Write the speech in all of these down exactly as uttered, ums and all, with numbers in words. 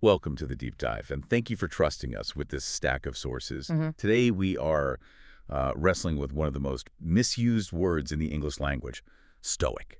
Welcome to the Deep Dive, and thank you for trusting us with this stack of sources. hmm Today we are uh, wrestling with one of the most misused words in the English language, stoic.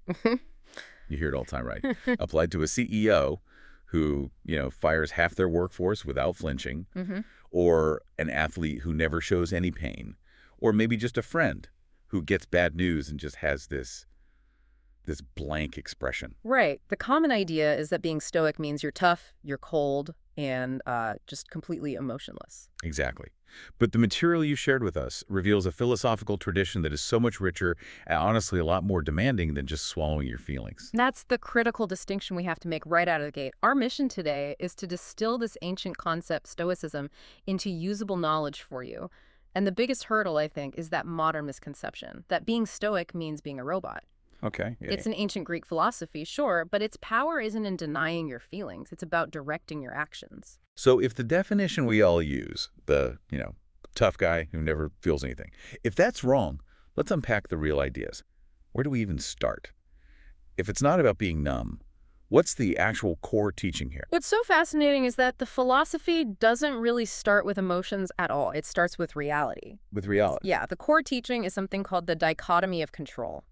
You hear it all the time, right? Applied to a C E O who, you know, fires half their workforce without flinching, hmm or an athlete who never shows any pain, or maybe just a friend who gets bad news and just has this this blank expression. Right. The common idea is that being stoic means you're tough, you're cold, and uh, just completely emotionless. Exactly. But the material you shared with us reveals a philosophical tradition that is so much richer and honestly a lot more demanding than just swallowing your feelings. That's the critical distinction we have to make right out of the gate. Our mission today is to distill this ancient concept, Stoicism, into usable knowledge for you. And the biggest hurdle, I think, is that modern misconception that being stoic means being a robot. Okay. Yeah. It's an ancient Greek philosophy, sure, but its power isn't in denying your feelings. It's about directing your actions. So if the definition we all use, the, you know, tough guy who never feels anything, if that's wrong, let's unpack the real ideas. Where do we even start? If it's not about being numb, what's the actual core teaching here? What's so fascinating is that the philosophy doesn't really start with emotions at all. It starts with reality. With reality. Yeah, the core teaching is something called the dichotomy of control.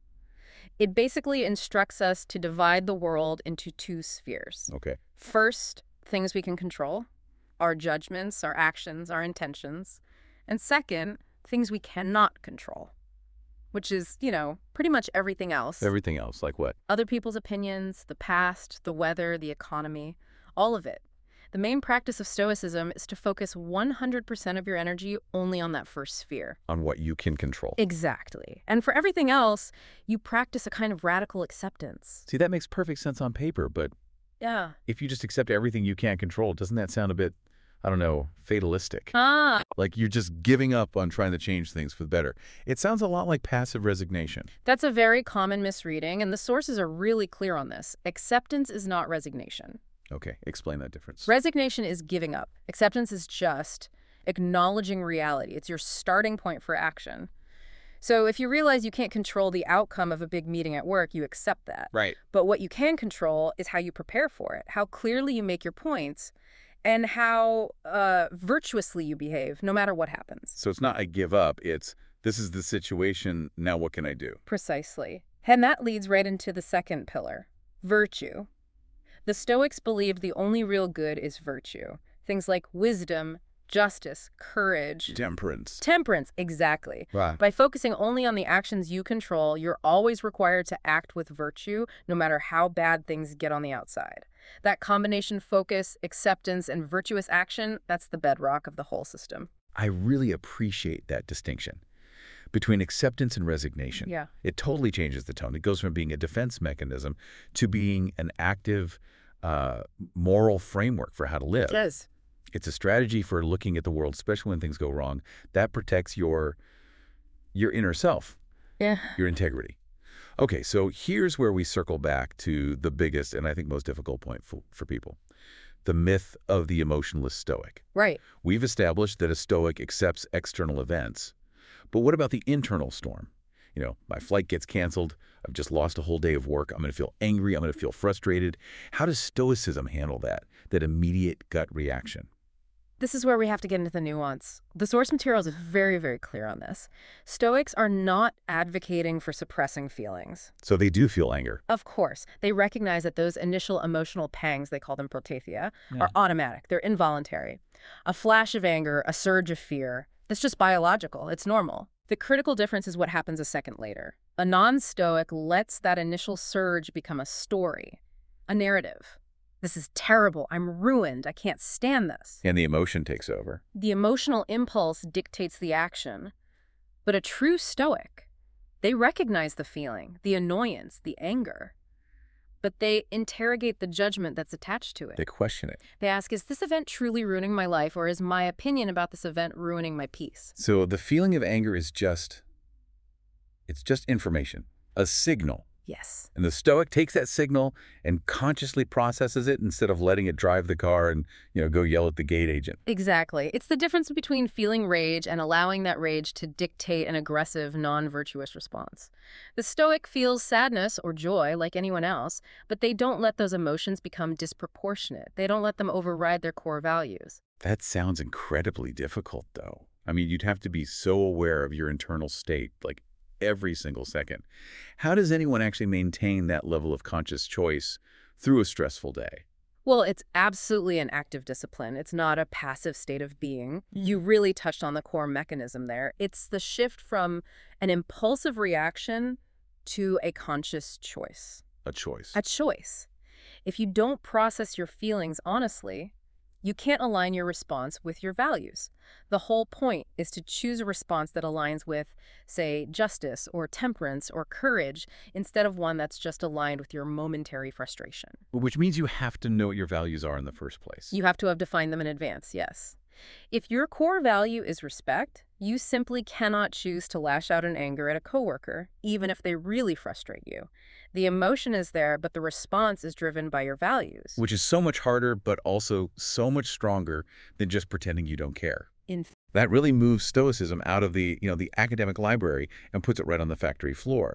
It basically instructs us to divide the world into two spheres. Okay. First, things we can control, our judgments, our actions, our intentions. And second, things we cannot control, which is, you know, pretty much everything else. Everything else, like what? Other people's opinions, the past, the weather, the economy, all of it. The main practice of Stoicism is to focus one hundred percent of your energy only on that first sphere. On what you can control. Exactly. And for everything else, you practice a kind of radical acceptance. See, that makes perfect sense on paper, but Yeah. if you just accept everything you can't control, doesn't that sound a bit, I don't know, fatalistic? Ah, Like you're just giving up on trying to change things for the better. It sounds a lot like passive resignation. that's a very common misreading, and the sources are really clear on this. Acceptance is not resignation. Okay, explain that difference. Resignation is giving up. Acceptance is just acknowledging reality. It's your starting point for action. So if you realize you can't control the outcome of a big meeting at work, you accept that. Right. But what you can control is how you prepare for it, how clearly you make your points, and how uh, virtuously you behave, no matter what happens. So it's not I give up, it's this is the situation, now what can I do? Precisely. And that leads right into the second pillar, virtue. The Stoics believed the only real good is virtue. Things like wisdom, justice, courage, Temperance. temperance, exactly. Right. By focusing only on the actions you control, you're always required to act with virtue, no matter how bad things get on the outside. That combination focus, acceptance, and virtuous action, that's the bedrock of the whole system. I really appreciate that distinction between acceptance and resignation. Yeah. It totally changes the tone. It goes from being a defense mechanism to being an active uh, moral framework for how to live. Yes. It's a strategy for looking at the world, especially when things go wrong, that protects your your inner self, Yeah. your integrity. Okay, so here's where we circle back to the biggest and I think most difficult point for, for people. The myth of the emotionless Stoic. Right. We've established that a Stoic accepts external events. But what about the internal storm? You know, my flight gets canceled. I've just lost a whole day of work. I'm going to feel angry. I'm going to feel frustrated. How does Stoicism handle that, that immediate gut reaction? This is where we have to get into the nuance. The source material is very, very clear on this. Stoics are not advocating for suppressing feelings. So they do feel anger. Of course, they recognize that those initial emotional pangs, they call them protathia, Yeah. are automatic. They're involuntary. A flash of anger, a surge of fear, that's just biological. It's normal. The critical difference is what happens a second later. A non-Stoic lets that initial surge become a story, a narrative. This is terrible. I'm ruined. I can't stand this. And the emotion takes over. The emotional impulse dictates the action. But a true Stoic, they recognize the feeling, the annoyance, the anger. But they interrogate the judgment that's attached to it. They question it. They ask, is this event truly ruining my life, or is my opinion about this event ruining my peace? So the feeling of anger is just, it's just information, a signal Yes. And the Stoic takes that signal and consciously processes it instead of letting it drive the car and, you know, go yell at the gate agent. Exactly. It's the difference between feeling rage and allowing that rage to dictate an aggressive, non-virtuous response. The Stoic feels sadness or joy like anyone else, but they don't let those emotions become disproportionate. They don't let them override their core values. That sounds incredibly difficult, though. I mean, you'd have to be so aware of your internal state, like every single second. How does anyone actually maintain that level of conscious choice through a stressful day? Well, it's absolutely an active discipline. It's not a passive state of being. You really touched on the core mechanism there. It's the shift from an impulsive reaction to a conscious choice. A choice. A choice. If you don't process your feelings honestly, you can't align your response with your values. The whole point is to choose a response that aligns with, say, justice or temperance or courage, instead of one that's just aligned with your momentary frustration. Which means you have to know what your values are in the first place. You have to have defined them in advance, yes. If your core value is respect, you simply cannot choose to lash out in anger at a coworker, even if they really frustrate you. The emotion is there, but the response is driven by your values. Which is so much harder, but also so much stronger than just pretending you don't care. In That really moves Stoicism out of the, you know, the academic library and puts it right on the factory floor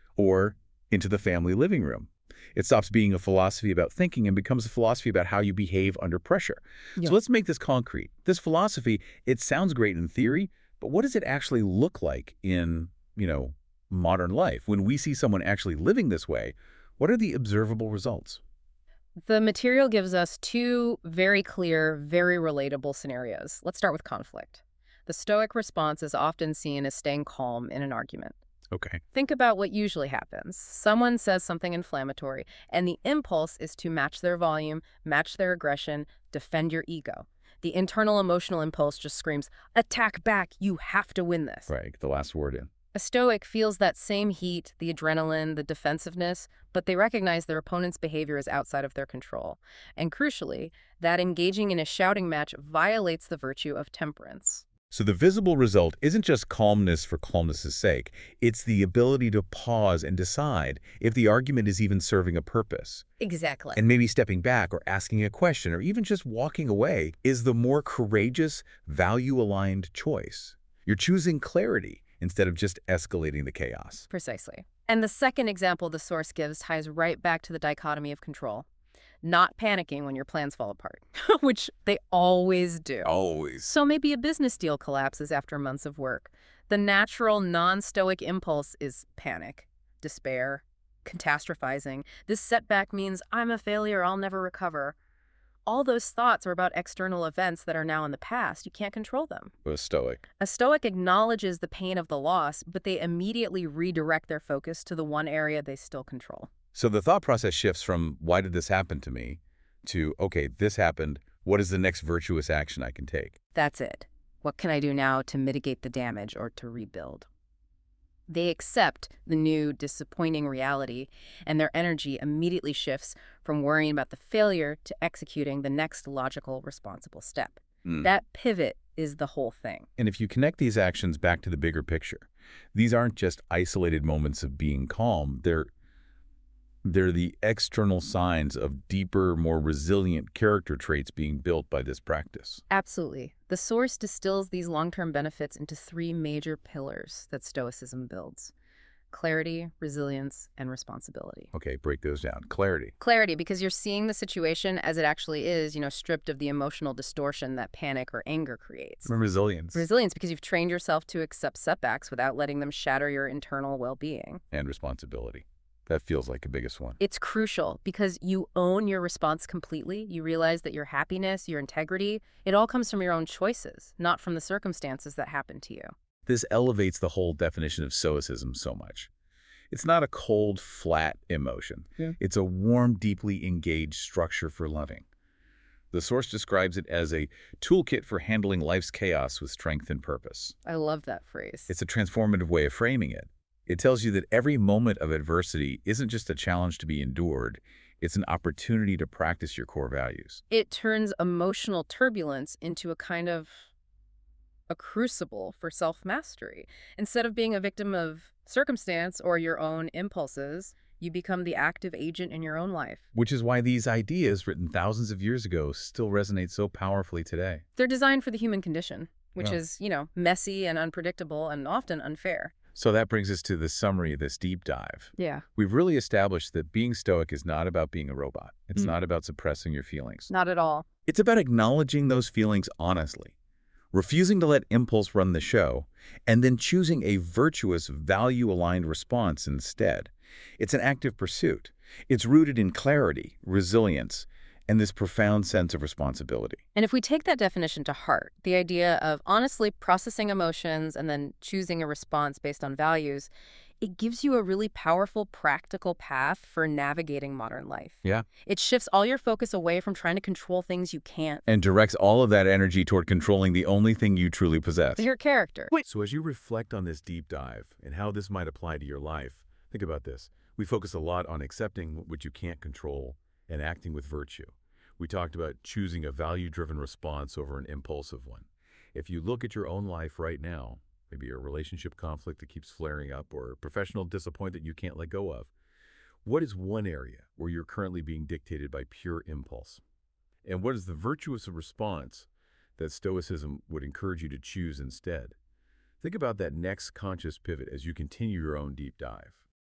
or into the family living room. It stops being a philosophy about thinking and becomes a philosophy about how you behave under pressure. Yeah. So let's make this concrete. This philosophy, it sounds great in theory, but what does it actually look like in, you know, modern life? When we see someone actually living this way, what are the observable results? The material gives us two very clear, very relatable scenarios. Let's start with conflict. The Stoic response is often seen as staying calm in an argument. Okay. Think about what usually happens. Someone says something inflammatory, and the impulse is to match their volume, match their aggression, defend your ego. The internal emotional impulse just screams, attack back, you have to win this. Right, get the last word in. A Stoic feels that same heat, the adrenaline, the defensiveness, but they recognize their opponent's behavior is outside of their control. And crucially, that engaging in a shouting match violates the virtue of temperance. So the visible result isn't just calmness for calmness' sake. It's the ability to pause and decide if the argument is even serving a purpose. Exactly. And maybe stepping back or asking a question or even just walking away is the more courageous, value-aligned choice. You're choosing clarity instead of just escalating the chaos. Precisely. And the second example the source gives ties right back to the dichotomy of control. Not panicking when your plans fall apart, which they always do. Always. So maybe a business deal collapses after months of work. The natural, non-stoic impulse is panic, despair, catastrophizing. This setback means I'm a failure, I'll never recover. All those thoughts are about external events that are now in the past. You can't control them. A Stoic. A Stoic acknowledges the pain of the loss, but they immediately redirect their focus to the one area they still control. So the thought process shifts from, why did this happen to me, to, okay, this happened, what is the next virtuous action I can take? That's it. What can I do now to mitigate the damage or to rebuild? They accept the new, disappointing reality, and their energy immediately shifts from worrying about the failure to executing the next logical, responsible step. Mm. That pivot is the whole thing. And if you connect these actions back to the bigger picture, these aren't just isolated moments of being calm. They're They're the external signs of deeper, more resilient character traits being built by this practice. Absolutely. The source distills these long-term benefits into three major pillars that Stoicism builds: clarity, resilience, and responsibility. Okay, break those down. Clarity. Clarity, because you're seeing the situation as it actually is, you know, stripped of the emotional distortion that panic or anger creates. And resilience. Resilience, because you've trained yourself to accept setbacks without letting them shatter your internal well-being. And responsibility. That feels like the biggest one. It's crucial because you own your response completely. You realize that your happiness, your integrity, it all comes from your own choices, not from the circumstances that happen to you. This elevates the whole definition of Stoicism so much. It's not a cold, flat emotion. Yeah. It's a warm, deeply engaged structure for loving. The source describes it as a toolkit for handling life's chaos with strength and purpose. I love that phrase. It's a transformative way of framing it. It tells you that every moment of adversity isn't just a challenge to be endured, it's an opportunity to practice your core values. It turns emotional turbulence into a kind of a crucible for self-mastery. Instead of being a victim of circumstance or your own impulses, You become the active agent in your own life. Which is why these ideas, written thousands of years ago, still resonate so powerfully today. They're designed for the human condition, which Yeah. is, you know, messy and unpredictable and often unfair. So that brings us to the summary of this deep dive. Yeah. We've really established that being stoic is not about being a robot. It's Mm. not about suppressing your feelings. Not at all. It's about acknowledging those feelings honestly, refusing to let impulse run the show, and then choosing a virtuous, value-aligned response instead. It's an active pursuit. It's rooted in clarity, resilience, and this profound sense of responsibility. And if we take that definition to heart, the idea of honestly processing emotions and then choosing a response based on values, it gives you a really powerful, practical path for navigating modern life. Yeah. It shifts all your focus away from trying to control things you can't. And directs all of that energy toward controlling the only thing you truly possess. Your character. So as you reflect on this deep dive and how this might apply to your life, think about this. We focus a lot on accepting what you can't control and acting with virtue. We talked about choosing a value-driven response over an impulsive one. If you look at your own life right now, maybe a relationship conflict that keeps flaring up or a professional disappointment you can't let go of, what is one area where you're currently being dictated by pure impulse? And what is the virtuous response that Stoicism would encourage you to choose instead? Think about that next conscious pivot as you continue your own deep dive.